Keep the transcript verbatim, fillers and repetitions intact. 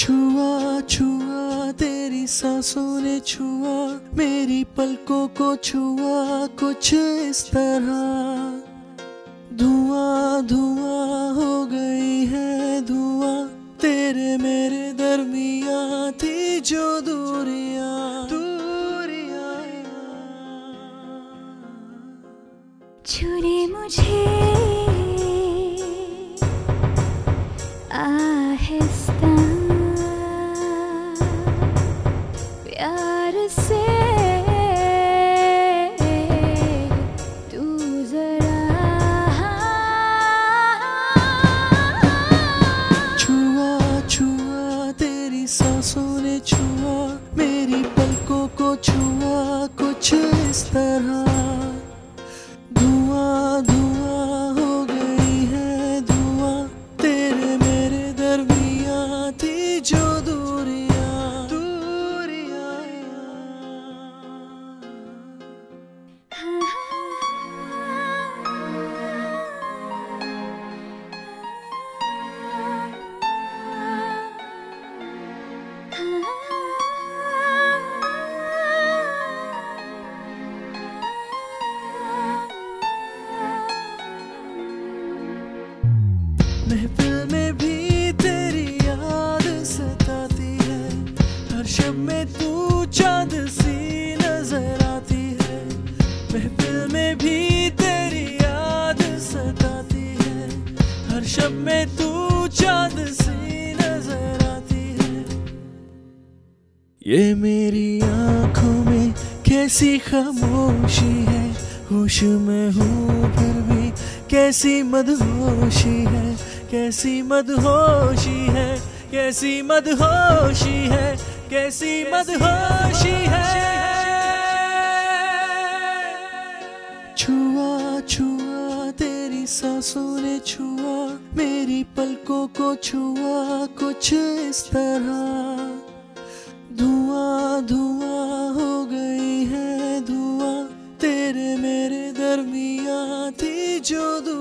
छुआ छुआ तेरी सांसों ने छुआ, मेरी पलकों को छुआ कुछ इस तरह। धुआं धुआं हो गई है धुआं, तेरे मेरे दरमियां थी जो दूरियां दूरियां। छुरे मुझे आहिस्ता प्यार से, तू जरा छुआ छुआ तेरी सांसों ने छुआ, मेरी पलकों को छुआ कुछ इस तरह। धुआं धुआं हो गई है धुआं, तेरे मेरे दरमियां थी जो दूरियां दूरियां। महफिल में भी तेरी याद सताती है, हर शब में तू चाँद सी नजर आती है। महफिल में भी तेरी याद सताती है, हर शब में तू चाँद सी नजर आती है। ये मेरी आँखों में कैसी खामोशी है, होश में हूँ फिर भी कैसी मदहोशी है, कैसी मदहोशी है, कैसी मदहोशी है, कैसी मदहोशी है। छुआ छुआ तेरी सांसों ने छुआ, मेरी पलकों को छुआ कुछ इस तरह। धुआं धुआं हो गई है धुआं, तेरे मेरे दरमियां थी जो दूर।